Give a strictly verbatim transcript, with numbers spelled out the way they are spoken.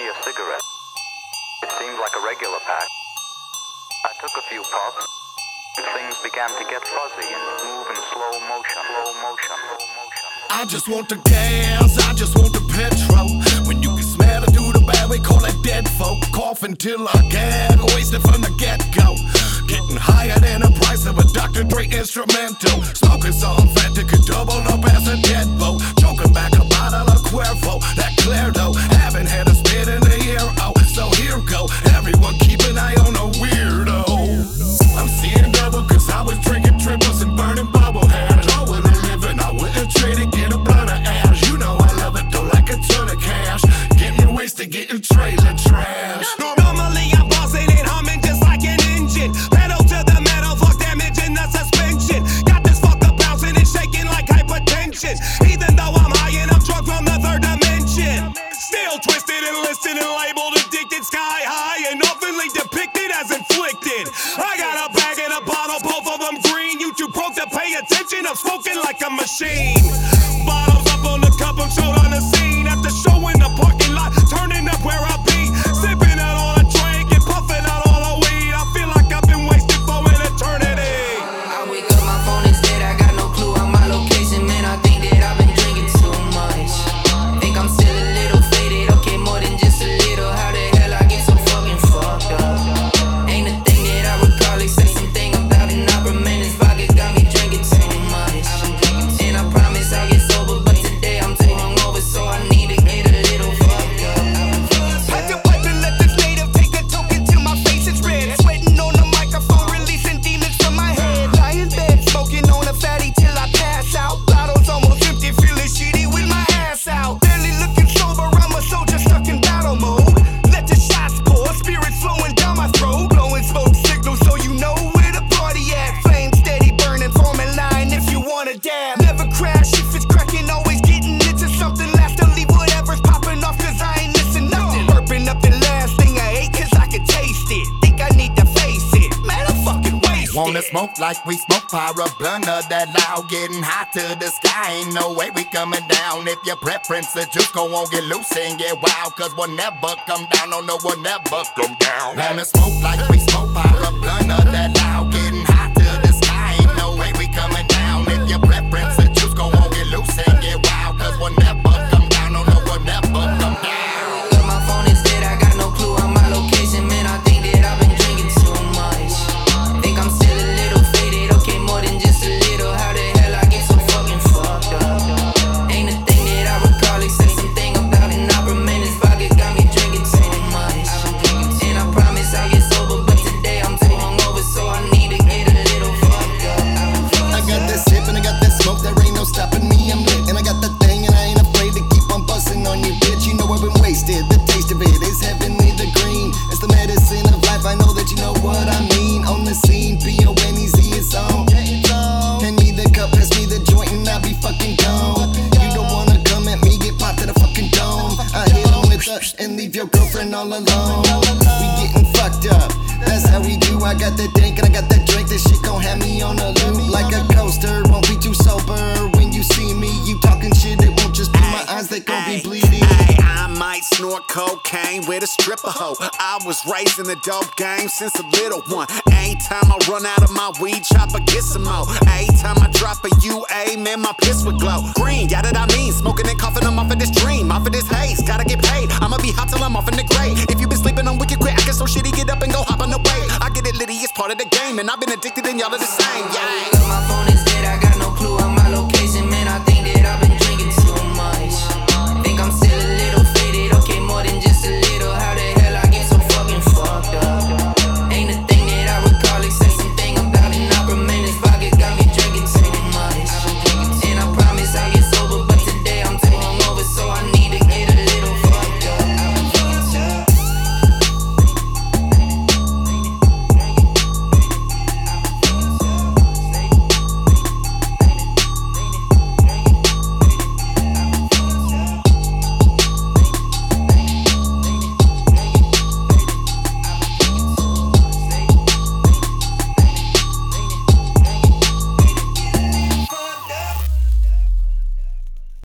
me a cigarette. It seemed like a regular pack. I took a few puffs, and things began to get fuzzy and move in slow motion, slow motion, slow motion. I just want the gas, I just want the petrol. When you can smell it through the bag, we call it dead folk. Coughing till I gag, wasted from the get-go. Getting higher than the price of a Doctor Dre instrumental. Smoking something fat that could double up as a dead boat. Choking back a bottle of Cuervo, that clear though. Haven't had a spit in a year, oh, so here go. Everyone keep an eye on a weirdo. I'm seeing double cause I was drinking triples and burning bubble hairs. Oh, with a living, I wouldn't trade it, get a blunt of ash. You know I love it though, like a ton of cash. Getting wasted, getting trailer trash. Normally I'm buzzing and humming just like an engine. Pedal to the metal, fuck damage in the suspension. Got this fucker bouncing and shaking like hypertension. Even though I'm high and I'm drunk from the third dimension. Still twisted and listed and labeled addicted, sky high and openly depicted as inflicted. I got a bag and a bottle, both of them green. You too broke to pay attention, I'm smoking like a machine. Bottles up on the cup, I'm showed on the scene. At the show in the parking lot, turning up where I be. Sipping out on a drink and puffing out all the weed. I feel like I've been wasted for an eternity. I wake up, my phone is dead, I got no clue on my location. Man, I think that I've been drinking too much. Think I'm still a little faded, okay, more than just a little. How the hell I get so fucking fucked up? Ain't a thing that I recall except something about an opera. Man, this vodka got me drinking too much. And I promise I'll get sober, but today I'm too hungover, so I need to get a little fucked up. Pipe to pipe and let this native take a token till my face is red. Sweating on the microphone, releasing demons from my head. Lie in bed, smoking on a fatty till I pass out. Bottles almost empty, feeling shitty with my ass out. Barely looking sober, I'm a soldier stuck in battle mode. Let the shots pour, spirits flowing down my throat. Blowing smoke signals so you know where the party at. Flame steady burning, forming line if you wanna dab. Never crash if it's cracking, always getting into something. Last to leave whatever's popping off cause I ain't missing nothing. Burping up the last thing I ate cause I can taste it. Think I need to face it, man I'm fucking wasted. Wanna smoke like we smoke pyro, blunt of that loud, getting hot to the sky. Ain't no way we coming down. If your preference is juice, go on, get loose and get wild. Cause we'll never come down, oh no, we'll never come down. Wanna smoke like we smoke pyro, blunt of that loud, getting hot to the sky. Ain't no way we coming down. If your preference is juice, go on, get loose and get wild. Cause we'll never come down, oh no, we'll never come down. Look, my phone is dead, I got no clue on my location. Man, I think that I've been drinking too much. Think I'm still a little faded, okay, more than just a little. How the hell I get so fucking fucked up? Ain't a thing that I recall except something about an opera. Man, this vodka got me drinking too much. And I promise I'll get sober, but today I'm too hungover, so I need to get a little fucked up. I got that sip and I got that smoke, there ain't no stopping me, I'm lit. And I got that thing and I ain't afraid to keep on busting on you, bitch. You know I've been wasted, the taste of it is heavenly, the green. It's the medicine of life, I know that you know what I mean. On the scene, B O N E Z, it's on. Hand me the cup, pass me the joint and I'll be fucking gone. You don't wanna come at me, get popped to the fucking dome. I hit on with us and leave your girlfriend all alone. We getting fucked up, that's how we do. I got that drink and I got that drink, this shit gon' have me on a loop. Like a coaster, won't be too sober. When you see me, you talking shit, it won't just be my eyes, they gon' be bleeding. Ay, I might snort cocaine with a stripper hoe. I was raised in the dope game since a little one. Anytime I run out of my weed chopper, get some more. Anytime I drop a U A, man, my piss would glow. Green, yeah, that I mean. Smoking and coughing, I'm off of this dream, off of this haze. Gotta get paid, I'ma be hot till I'm off in the grave. If you been sleeping on wicked quick, I get so shitty, get up and go hop on the wave. I get it litty, it's part of the game, and I've been addicted and y'all are the same.